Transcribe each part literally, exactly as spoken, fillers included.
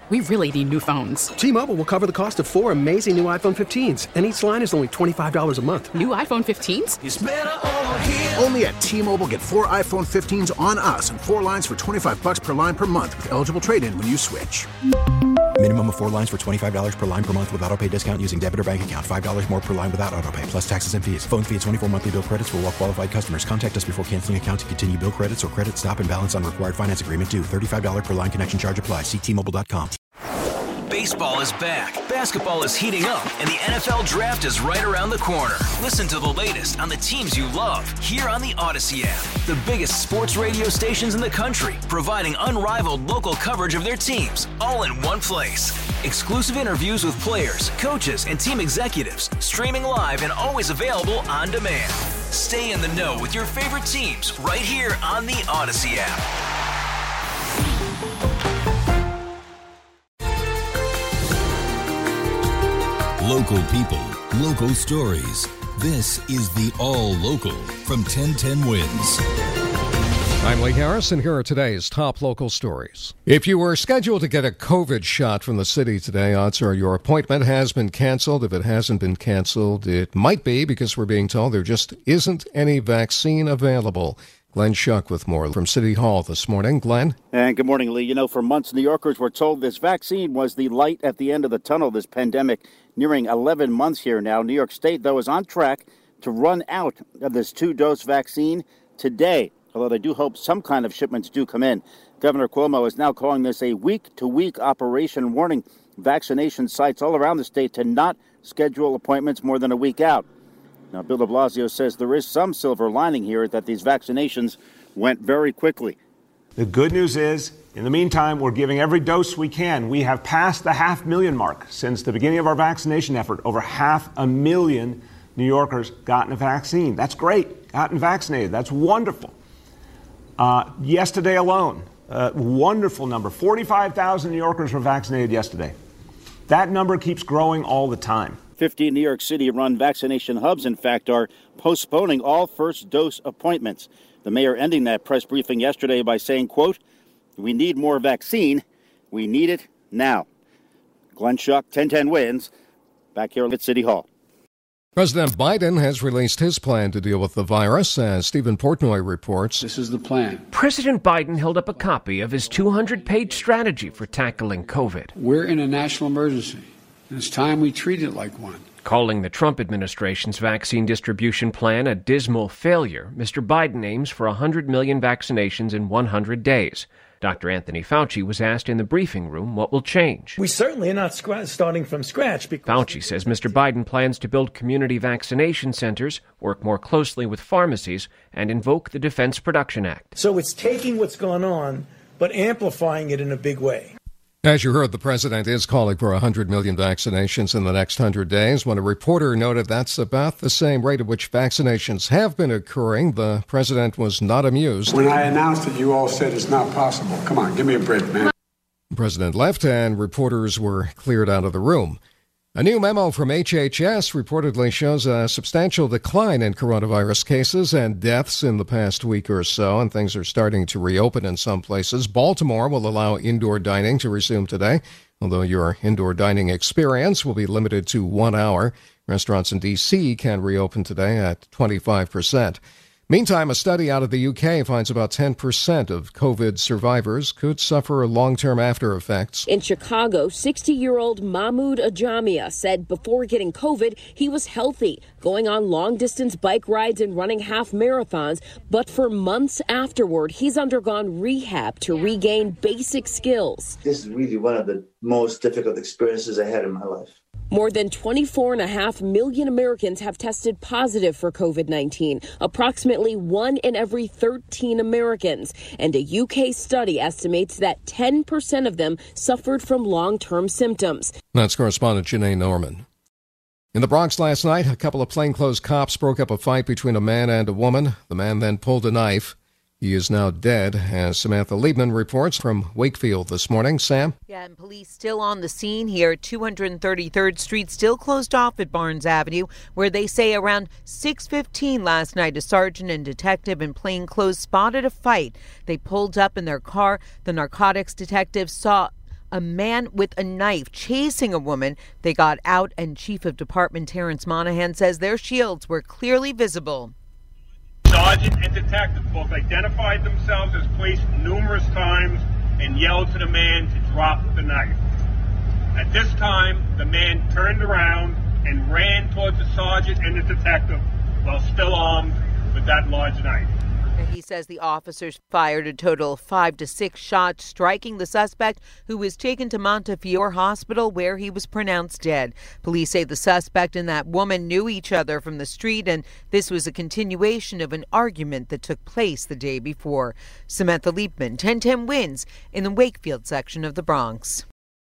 We really need new phones. T-Mobile will cover the cost of four amazing new iPhone fifteens, and each line is only twenty-five dollars a month. New iPhone fifteens? It's better over here. Only at T-Mobile, get four iPhone fifteens on us and four lines for twenty-five dollars per line per month with eligible trade-in when you switch. Minimum of four lines for twenty-five dollars per line per month with autopay discount using debit or bank account. five dollars more per line without autopay, plus taxes and fees. Phone fee at twenty-four monthly bill credits for well-qualified customers. Contact us before canceling account to continue bill credits or credit stop and balance on required finance agreement due. thirty-five dollars per line connection charge applies. See T Mobile dot com. Baseball is back, basketball is heating up, and the N F L Draft is right around the corner. Listen to the latest on the teams you love here on the Odyssey app. The biggest sports radio stations in the country, providing unrivaled local coverage of their teams, all in one place. Exclusive interviews with players, coaches, and team executives, streaming live and always available on demand. Stay in the know with your favorite teams right here on the Odyssey app. Local people, local stories. This is the All Local from ten ten Wins. I'm Lee Harris, and here are today's top local stories. If you were scheduled to get a COVID shot from the city today, odds are your appointment has been canceled. If it hasn't been canceled, it might be because we're being told there just isn't any vaccine available. Glenn Schuck with more from City Hall this morning. Glenn? And good morning, Lee. You know, for months, New Yorkers were told this vaccine was the light at the end of the tunnel, this pandemic nearing eleven months here now. New York State, though, is on track to run out of this two-dose vaccine today, although they do hope some kind of shipments do come in. Governor Cuomo is now calling this a week-to-week operation, warning vaccination sites all around the state to not schedule appointments more than a week out. Now, Bill de Blasio says there is some silver lining here, that these vaccinations went very quickly. The good news is, in the meantime, we're giving every dose we can. We have passed the half million mark since the beginning of our vaccination effort. Over half a million New Yorkers gotten a vaccine. That's great. Gotten vaccinated. That's wonderful. Uh, yesterday alone, a wonderful number. forty-five thousand New Yorkers were vaccinated yesterday. That number keeps growing all the time. fifteen New York City-run vaccination hubs, in fact, are postponing all first-dose appointments. The mayor ending that press briefing yesterday by saying, quote, "We need more vaccine. We need it now." Glenn Schuck, ten ten Wins, back here at City Hall. President Biden has released his plan to deal with the virus, as Stephen Portnoy reports. This is the plan. President Biden held up a copy of his two hundred page strategy for tackling COVID. We're in a national emergency, and it's time we treat it like one. Calling the Trump administration's vaccine distribution plan a dismal failure, Mister Biden aims for one hundred million vaccinations in one hundred days. Doctor Anthony Fauci was asked in the briefing room what will change. We certainly are not scra- starting from scratch. Because Fauci says Mister Biden plans to build community vaccination centers, work more closely with pharmacies, and invoke the Defense Production Act. So it's taking what's gone on, but amplifying it in a big way. As you heard, the president is calling for one hundred million vaccinations in the next one hundred days. When a reporter noted that's about the same rate at which vaccinations have been occurring, the president was not amused. When I announced it, you all said it's not possible. Come on, give me a break, man. The president left and reporters were cleared out of the room. A new memo from H H S reportedly shows a substantial decline in coronavirus cases and deaths in the past week or so, and things are starting to reopen in some places. Baltimore will allow indoor dining to resume today, although your indoor dining experience will be limited to one hour. Restaurants in D C can reopen today at twenty-five percent. Meantime, a study out of the U K finds about ten percent of COVID survivors could suffer long-term after effects. In Chicago, sixty-year-old Mahmoud Ajamia said before getting COVID, he was healthy, going on long-distance bike rides and running half marathons. But for months afterward, he's undergone rehab to regain basic skills. This is really one of the most difficult experiences I had in my life. More than twenty-four and a half million Americans have tested positive for COVID nineteen, approximately one in every thirteen Americans. And a U K study estimates that ten percent of them suffered from long-term symptoms. That's correspondent Janae Norman. In the Bronx last night, a couple of plainclothes cops broke up a fight between a man and a woman. The man then pulled a knife. He is now dead, as Samantha Liebman reports from Wakefield this morning. Sam? Yeah, and police still on the scene here. two hundred thirty-third Street still closed off at Barnes Avenue, where they say around six fifteen last night, a sergeant and detective in plainclothes spotted a fight. They pulled up in their car. The narcotics detectives saw a man with a knife chasing a woman. They got out, and Chief of Department Terrence Monahan says their shields were clearly visible. Sergeant and detective both identified themselves as police numerous times and yelled to the man to drop the knife. At this time, the man turned around and ran towards the sergeant and the detective while still armed with that large knife. He says the officers fired a total of five to six shots, striking the suspect, who was taken to Montefiore Hospital, where he was pronounced dead. Police say the suspect and that woman knew each other from the street, and this was a continuation of an argument that took place the day before. Samantha Liebman, ten ten Wins, in the Wakefield section of the Bronx.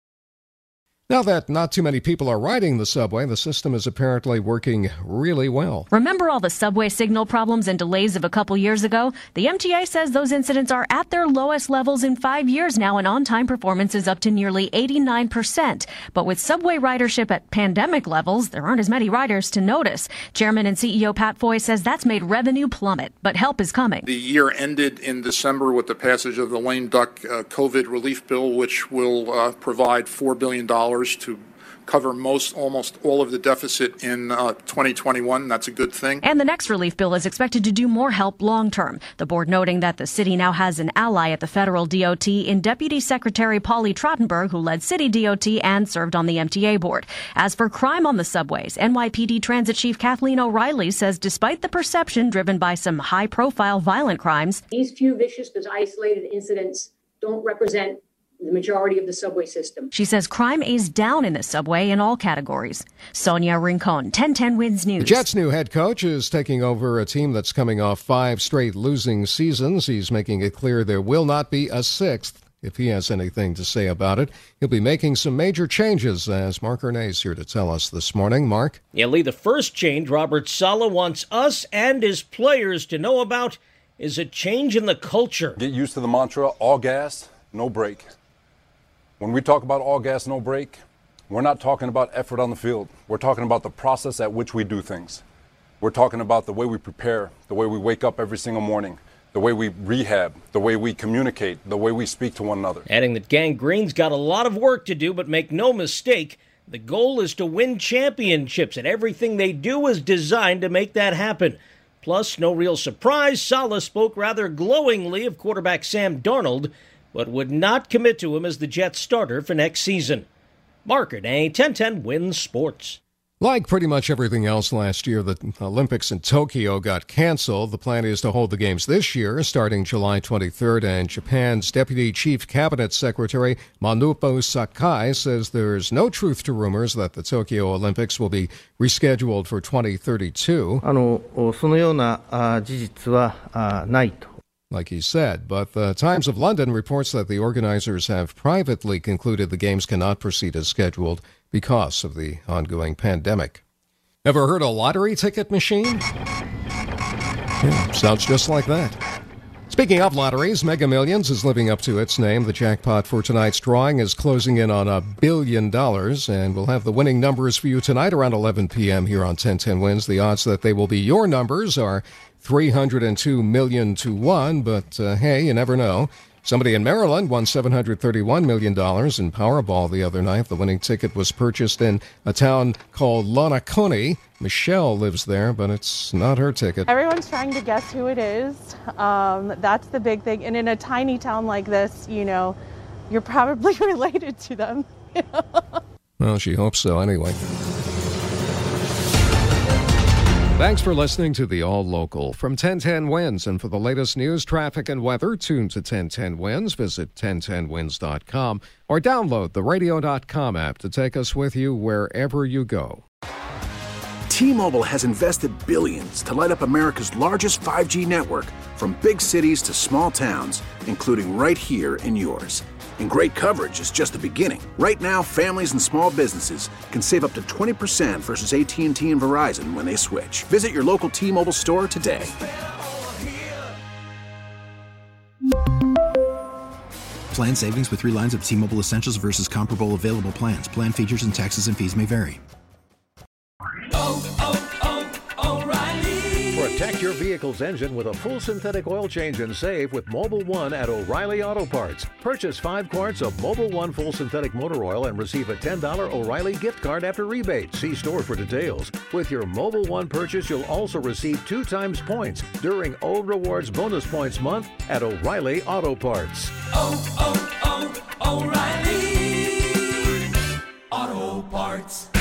Now that not too many people are riding the subway, the system is apparently working really well. Remember all the subway signal problems and delays of a couple years ago? The M T A says those incidents are at their lowest levels in five years now, and on-time performance is up to nearly eighty-nine percent. But with subway ridership at pandemic levels, there aren't as many riders to notice. Chairman and C E O Pat Foy says that's made revenue plummet, but help is coming. The year ended in December with the passage of the lame duck uh, COVID relief bill, which will uh, provide four billion dollars to cover most, almost all of the deficit in uh, twenty twenty-one. That's a good thing. And the next relief bill is expected to do more help long term. The board noting that the city now has an ally at the federal D O T in Deputy Secretary Polly Trottenberg, who led city D O T and served on the M T A board. As for crime on the subways, N Y P D Transit Chief Kathleen O'Reilly says despite the perception driven by some high-profile violent crimes, these few vicious but isolated incidents don't represent the majority of the subway system. She says crime is down in the subway in all categories. Sonia Rincon, ten ten Wins News. The Jets' new head coach is taking over a team that's coming off five straight losing seasons. He's making it clear there will not be a sixth. If he has anything to say about it, he'll be making some major changes, as Mark Ernay is here to tell us this morning. Mark? Yeah, Lee, the first change Robert Saleh wants us and his players to know about is a change in the culture. Get used to the mantra, all gas, no break. When we talk about all gas, no break, we're not talking about effort on the field. We're talking about the process at which we do things. We're talking about the way we prepare, the way we wake up every single morning, the way we rehab, the way we communicate, the way we speak to one another. Adding that Gang Green's got a lot of work to do, but make no mistake, the goal is to win championships, and everything they do is designed to make that happen. Plus, no real surprise, Saleh spoke rather glowingly of quarterback Sam Darnold, but would not commit to him as the Jets starter for next season. Mark Ernay, ten ten Wins Sports. Like pretty much everything else last year, the Olympics in Tokyo got canceled. The plan is to hold the games this year, starting July twenty-third, and Japan's Deputy Chief Cabinet Secretary Manabu Sakai says there's no truth to rumors that the Tokyo Olympics will be rescheduled for twenty thirty-two. あの、そのような事実はないと。 Like he said, but the Times of London reports that the organizers have privately concluded the games cannot proceed as scheduled because of the ongoing pandemic. Ever heard a lottery ticket machine? Yeah, sounds just like that. Speaking of lotteries, Mega Millions is living up to its name. The jackpot for tonight's drawing is closing in on a billion dollars, and we'll have the winning numbers for you tonight around eleven p.m. here on ten ten Wins. The odds that they will be your numbers are three hundred two million to one, but uh, hey, you never know. Somebody in Maryland won seven hundred thirty-one million dollars in Powerball the other night. The winning ticket was purchased in a town called Lonacone. Michelle lives there, but it's not her ticket. Everyone's trying to guess who it is. Um, that's the big thing. And in a tiny town like this, you know, you're probably related to them. Well, she hopes so anyway. Thanks for listening to the All Local from ten ten Wins. And for the latest news, traffic, and weather, tune to ten ten Wins. Visit ten ten wins dot com or download the radio dot com app to take us with you wherever you go. T-Mobile has invested billions to light up America's largest five G network, from big cities to small towns, including right here in yours. And great coverage is just the beginning. Right now, families and small businesses can save up to twenty percent versus A T and T and Verizon when they switch. Visit your local T-Mobile store today. Plan savings with three lines of T-Mobile Essentials versus comparable available plans. Plan features and taxes and fees may vary. Oh, oh, oh, O'Reilly. Protect your vehicle's engine with a full synthetic oil change and save with Mobil one at O'Reilly Auto Parts. Purchase five quarts of Mobil one full synthetic motor oil and receive a ten dollars O'Reilly gift card after rebate. See store for details. With your Mobil one purchase, you'll also receive two times points during O Rewards Bonus Points Month at O'Reilly Auto Parts. Oh, oh, oh, O'Reilly Auto Parts.